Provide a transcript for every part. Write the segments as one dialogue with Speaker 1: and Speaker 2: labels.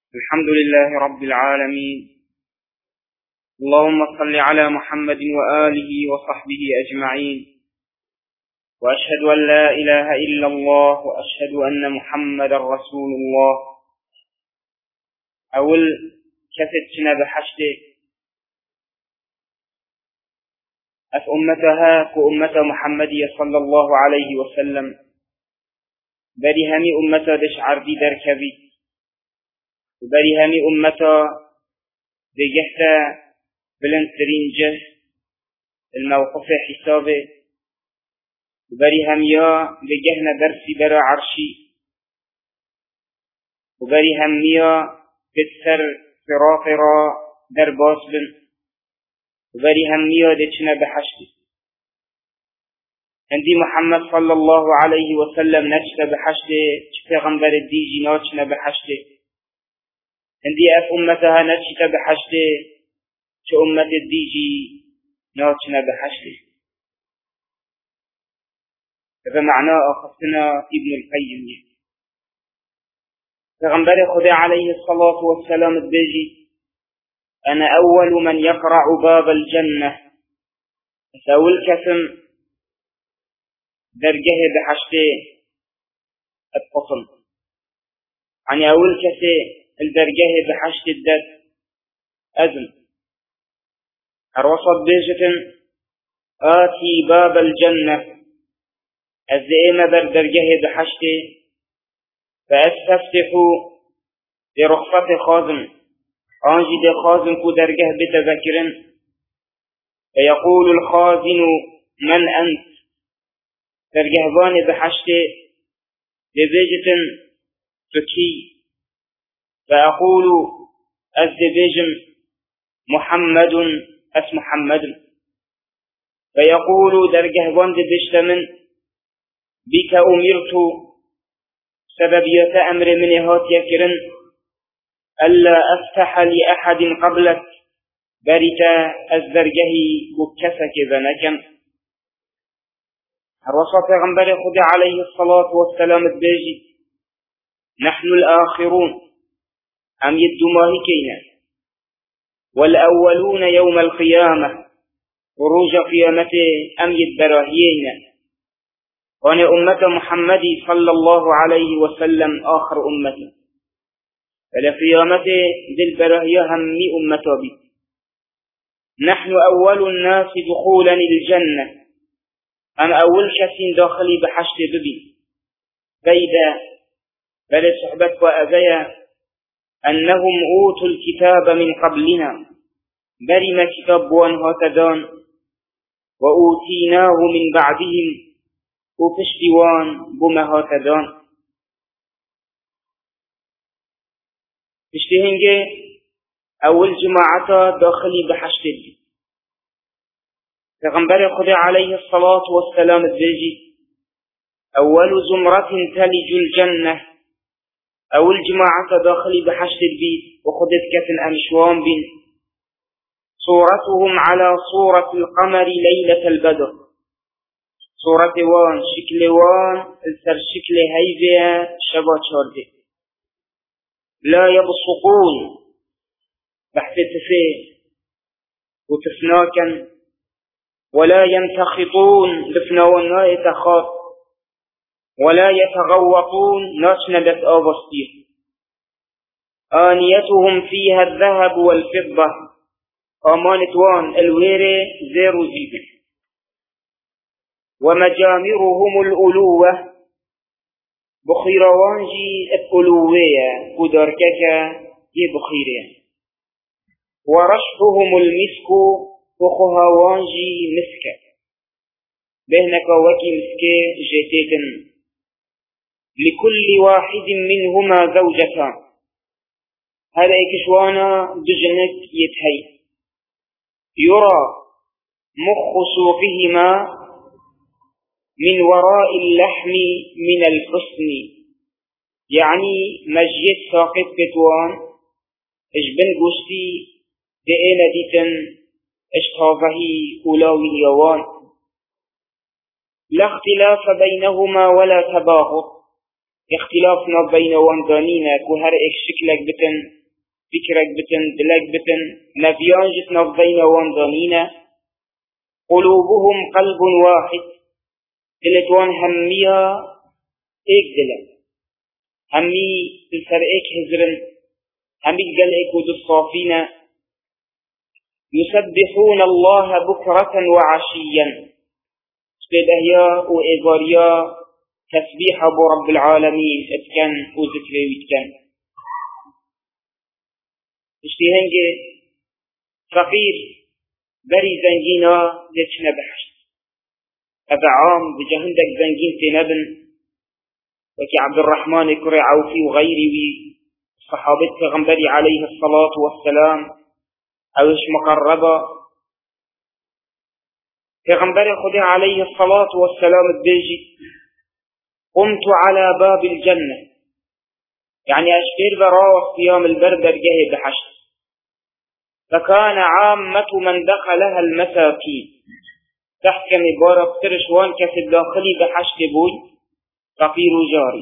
Speaker 1: الحمد لله رب العالمين. اللهم صل على محمد وآله وصحبه أجمعين، وأشهد أن لا إله إلا الله وأشهد أن محمد رسول الله. أول كفتنا بحشده أف أمتها كأمة محمد صلى الله عليه وسلم بري همي أمتا دشعر دي دركبي، وبري همي أمتا بجهتا بلنترين جه الموقف حسابه، وبري هميا بجهنا درسي برا عرشي، وبري هميا بتسر فرافرا در باسبن، وبري هميا دچنا بحشتي. عندي محمد صلى الله عليه وسلم نشنا بحشتي، پیغمبر دیجی ناشنا بحشتي. عندي أف أمتها نشنا بحشتي، أمة الديجي ناشنا بحشتي. هذا معناه أخذنا ابن القيم. پیغمبر خدا عليه الصلاة والسلام الديجي أنا أول من يقرع باب الجنة، فأول كسم درجه بحشتي الفصل، يعني أول كسي الدرجه بحشتي الدد أذن الوسط بيجتن آتي باب الجنة الزئيمة بردرجه بحشتي فأستفتح برخصة خازم أنجد خازم كو درجه بتذكرن، فيقول الخازن من أنت؟ درجهبان بحشتي بيجتن فكي، فأقول الزبيجم محمد اسم محمد، فيقول درجهبان بشتمن بك أمرت سببية أمر من هات يكرن ألا أفتح لأحد قبلك بريتا الزرجه بكسك ذنكم. الرسول پیغمبر خدا عليه الصلاة والسلام الداجي نحن الآخرون أم يدماه كينا والأولون يوم القيامة وروج قيامته أم يدبراهيين، وأن أمة محمد صلى الله عليه وسلم آخر أمته، فلقيامته ذي البراهية همي أمته بي. نحن أول الناس دخولا الجنة، أم أول شخص داخلي بحشت ببي بيدا بل صحبت وأذيا أنهم أوتوا الكتاب من قبلنا برم كتاب وانها تدان وأوتيناه من بعدهم وفشتوان بمها تدان. فشتهنجي أول جماعة داخلي بحشت بي. پیغمبر خدا عليه الصلاة والسلام الدجي أول زمرة تلج الجنة، أول جماعة داخلي بحشت البيت وخدت كتن أمشوان بين صورتهم على صورة القمر ليلة البدر، صورة وان شكل وان السر شكل هيبة شبا شارده، لا يبصقون بحث تفيه وتفناكا ولا ينتخطون بفناونا يتخاط ولا يتغوطون ناشنبت آبستير، آنيتهم فيها الذهب والفضة آمانتوان الويري زيرو زيب، ومجامرهم الألوة بخيروانجي الألوية وداركك يبخيرين، ورشحهم المسك وخهاوانجي مسكة بهنك وكي مسكة جيتيتن، لكل واحد منهما زوجتان، هذا يكشوانا دجنك يتهي، يرى مخ سوقهما من وراء اللحم من الحسن، يعني مجيت ساقط بتوان اجبن قشتي دئينا ديتن اشتاظه أولاوي اليوان، لا اختلاف بينهما ولا تباغض، اختلافنا بين واندانينا كهر اك شكلك بتن فكرك بتن دلك بتن نبيانجت نفضين واندانين قلوبهم قلب واحد دلتوان همية ايك دلك همي تلسر ايك هزرن همي تقل ايك ود الصافين يسبحون الله بكرة وعشيا بالأهياء وإيغاريا تسبيح أبو رب العالمين اتكن وذكري واتكن اشتهنج فقير بري زنجينا لتشنا بحشت أبا عام بجهندك زنجين تنبن وكي عبد الرحمن كري عوفي وغيري صحابة غنبري عليه الصلاة والسلام أوش مقربة پیغمبر خدا عليه الصلاة والسلام بيجي قمت على باب الجنة يعني أشبير براء صيام البرد جهي بحشت فكان عامة من دخلها المساكين تحكم بارب ترشوان كفي الداخلي بحشت بوي فقير جاري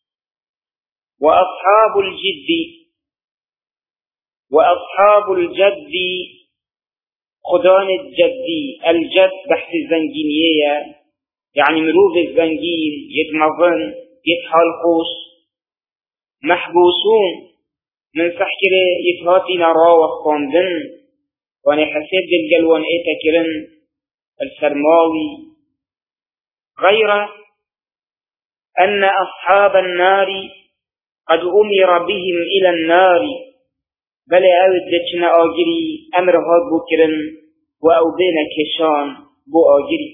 Speaker 1: وأصحاب الجد خدان الجدي الجد بحث الزنجينية يعني مروف الزنجين يتمظن يتحلقوش محبوسون من سحكرة يتهاتي نراوة قاندن واني حسيب الجلوان ايتكرن السرماوي غير أن أصحاب النار قد أمر بهم إلى النار بل أود دچنا آجري أمر هاد بكرن وأودين كشان بو آجري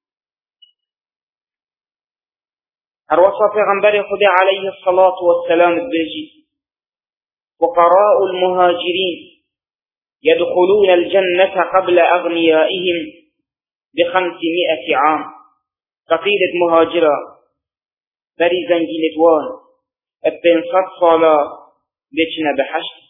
Speaker 1: الوصف غنبر خدا عليه الصلاة والسلام بيجي فقراء المهاجرين يدخلون الجنة قبل أغنيائهم ب500 عام قصيدة مهاجرة بري زنجينة وان ابن صلاة دچنا بحشت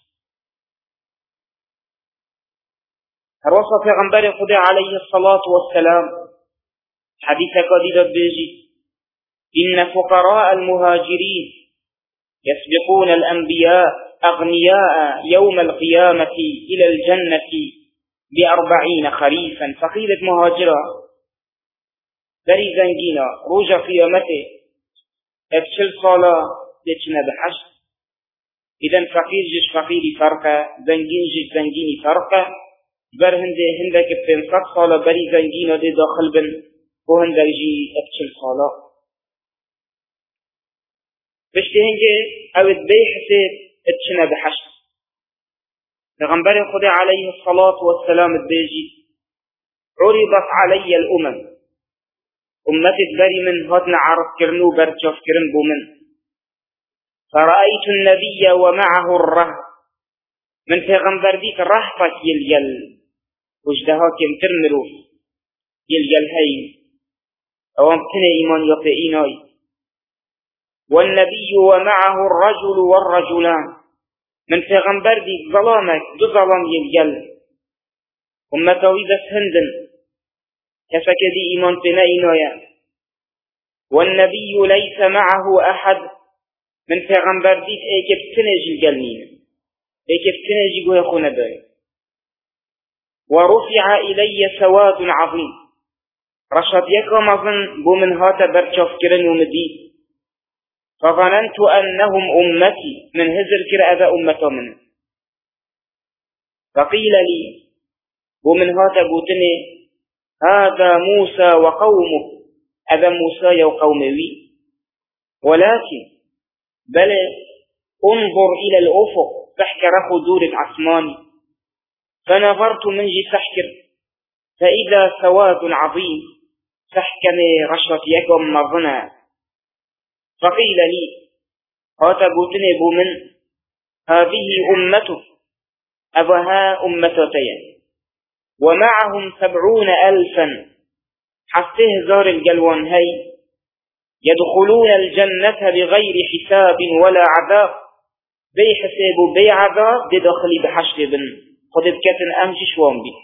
Speaker 1: الوصف غنبر خدا عليه الصلاة والسلام حديث قديد بيجي إن فقراء المهاجرين يسبقون الأنبياء أغنياء يوم القيامة إلى الجنة ب40 خريفا فقيلة مهاجرة بري زنجينا روج قيامته ابشل صلاة لتنا بحشت إذن فقير جش فقيري فرقة زنجين جش زنجيني فرقة بر هندك بين 100 سالة بري زنجينا دي داخل بن وهندك جي ابشل صلاة بشتي هنجي او اتبي حسيب اتشنا بحشت لغنبر خدا عليه الصلاة والسلام اتبيجي عرضت علي الأمم أمتي بري من هاتنا عرف كرنو برشاف كرن بومن فرأيت النبي ومعه الرهب من پیغمبر ديك رهبك يليل وجدها كم ترمرو يليل هين اوام تنه ايمان يطئيناي والنبي ومعه الرجل والرجلان من پیغمبر ديك ظلامك دو ظلام يليل امتاوي بس هندن كفك دي ايمان تنه والنبي ليس معه احد من پیغمبر ديك ايكب تنه جلجلنين ايكب تنه جيقوه خونه باي ورفع إلي سواد عظيم رشد يكرم أظن بمن هات برشاف كرن ومديد فظننت أنهم أمتي من هزر كر أذا أمته منه فقيل لي بمن هات قوتني هذا موسى وقومه أذا موسى وقومه ولكن بل انظر إلى الأفق فاحكر خدور عثماني فنظرت من جي سحكر فإذا سواد عظيم سحكني رشرة يكم مظنى فقيل لي هاتبوتني بمن هذه أمته أبها أمتتين ومعهم 70,000 حسته زار الجلوان هي يدخلون الجنة بغير حساب ولا عذاب بي حساب بي عذاب دي داخلي بحشر بن قد بكتن أمشي شوان بي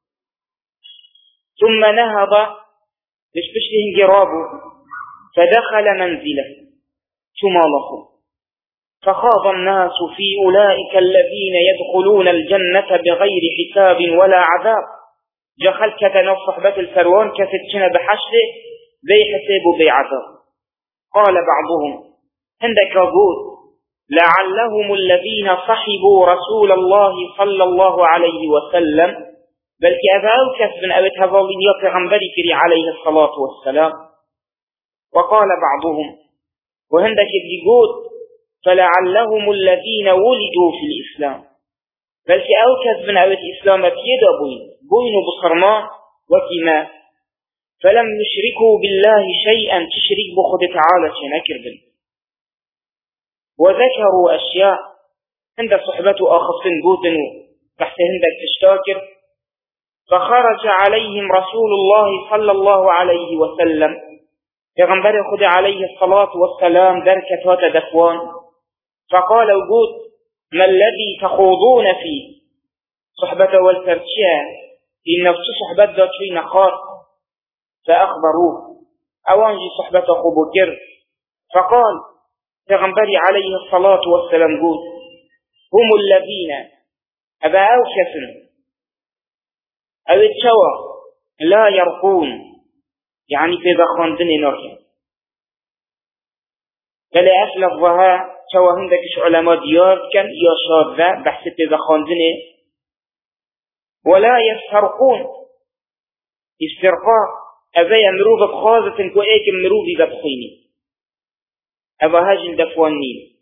Speaker 1: ثم نهض بشبشه جرابه فدخل منزله ثم الله فخاض الناس في أولئك الذين يدخلون الجنة بغير حساب ولا عذاب. جخل كتنا صحبة الفروان كفتشنا بحشده بي حساب وبي عذاب. قال بعضهم عندك قول لعلهم الذين صحبوا رسول الله صلى الله عليه وسلم، بل كأباو كسبن أبت هذولين يطغنبري كري عليه الصلاة والسلام. وقال بعضهم وهندك يقول فلعلهم الذين ولدوا في الإسلام، بل كأو كسبن أبت إسلام بيدا بوين بصرمان وكما فلم يشركوا بالله شيئا تشرك بخد تعالى شنكر بل. وذكروا أشياء عند صحبة آخفين بوتنوا تحت هندك تشتاكر. فخرج عليهم رسول الله صلى الله عليه وسلم يغنبري خد عليه الصلاة والسلام دركة وتدفوان. فقال وجود ما الذي تخوضون فيه؟ صحبة والترشيع إن نفس صحبة داتشي نخار. فأخبروه أوانجي صحبة أخو بكر. فقال يغنبري عليه الصلاة والسلام قول هم الذين أبا أوكسن أو التوى لا يرقون، يعني في ذخان دني نركن فلا أسلفها توى هندكش علماء ديار كان يشاد ذا بحث في ذخان دني. ولا يسترقون استرقاء أبا يمرو بخاصة كوئيك يمرو بذبخيني أبا هاجل دفوانين.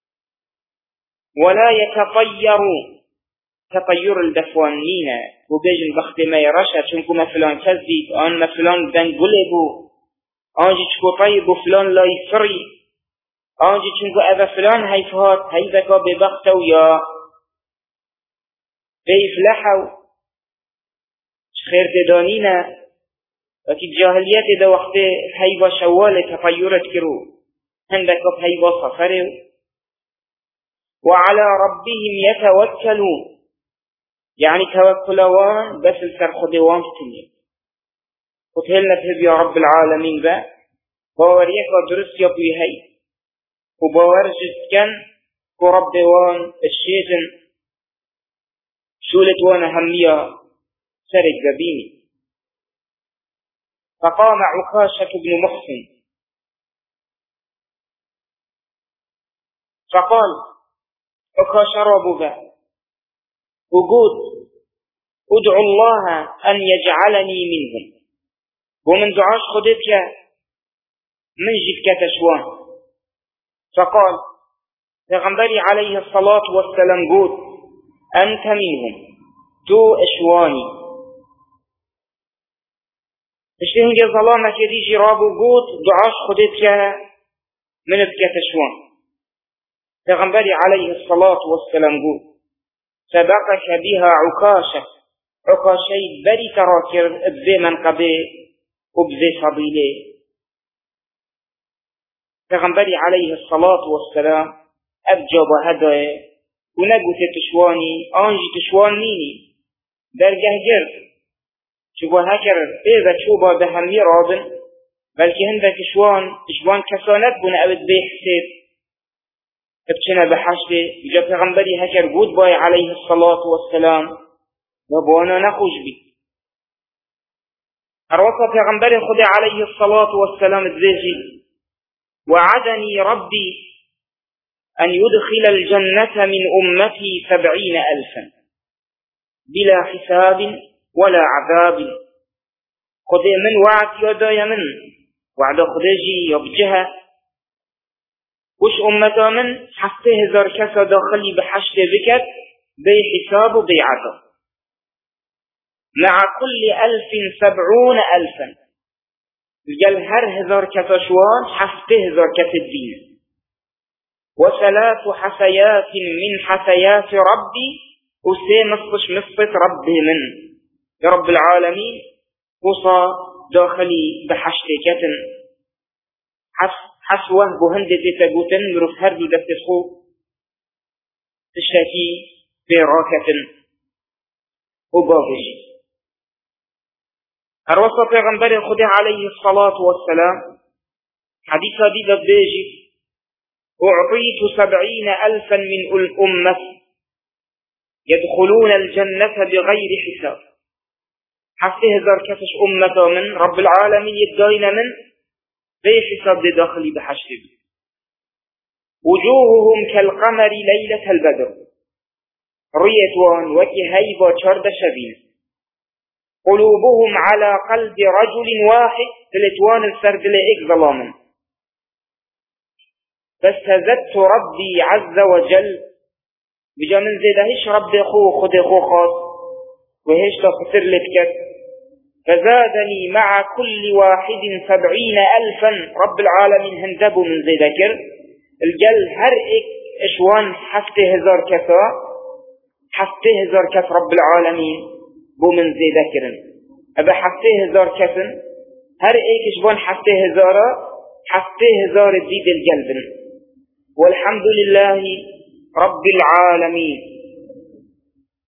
Speaker 1: ولا يتطيرون تطير الدفوانين وبيجن بخت ما يرشا شنكو مثلا كذب أن مثلا دنقلبو أنجي تشكو طيب وفلان لا يفري أنجي تشنكو أذا فلان هيفهات هيذكا ببختو يا بيفلحو خير تدانينا وكي الجاهلية دا وقت هيوا شوال تطيرت كرو هندكا هيوا صفرو. وعلى ربهم يتوكلون، يعني توكلوان بس السرخدوان في الدنيا. وتهلنا تهب يا رب العالمين با باوريك ودرس يبوي هاي وباورجت كان كربوان الشيطن شولت وانا همية سرق ببيني. فقام عكاشة بن محسن فقال عكاشة ربك وقود ادعو الله أن يجعلني منهم، ومن دعاش خدتك من جدك تشوان. فقال پیغمبری عليه الصلاة والسلام قود أنت منهم تو أشواني. اشتهنج ظلامك يدي جراب قود دعاش خدتك من ابك تشوان. پیغمبری عليه الصلاة والسلام قود سبقك بها عكاشة عكاشي بري تراكر ابذي منقبه وابذي فضيله. پیغمبری عليه الصلاة والسلام ابجاب هداية ونقو تشواني آنجي تشوان نيني درگه جر شبه هكر اذا شوبا بهمي رابن بلكي هندك شوان كسانت بنا ابد بيحسيب ابتنا بحشته. جاء پیغمبری هكر بود باي عليه الصلاة والسلام وبوانا نخوش بي اروصى پیغمبری خود عليه الصلاة والسلام الزيجي وعدني ربي أن يدخل الجنة من أمتي 70,000 بلا حساب ولا عذاب. خذ من وعد يداي من وعد خذجي يبجها وش أمتا من حتى هزار كسا داخلي بحشت بكت بي حساب وبي عذاب. مع كل 1,070,000 قال هر هزار كسا شوان حتى هزار كسا الدين. وثلاث حسيات من حسيات ربي وسي مصة ربي من يا رب العالمين وصى داخلي بحشت كتن حسوه بهندة تقوتن مرف هردو دستخو تشتكي براكة وبابش. الرسول پیغمبر خدا عليه الصلاة والسلام حديث دي بيجي أعطيت 70,000 من الأمة يدخلون الجنة بغير حساب. 7,000 كسش أمة من رب العالمين يدين من بي حساب داخلي بحشر. وجوههم كالقمر ليلة البدر، ريتوان وكي هيبا شرد شبين. قلوبهم على قلب رجل واحد، تلتوان السرد لإك ظلاما. فاستزدت ربي عز وجل، بجا من زيدهش ربي خود خاص وهيش تخسر لتكت. فزادني مع كل واحد 70,000. رب العالمين هندبوا من زي ذكر الجل هرئك اشوان 7,000 كسا 7,000 كس رب العالمين بو من زي ذكر أبا 7,000 كسن هرئك اشوان 7,000 ديد الجلب. والحمد لله رب العالمين.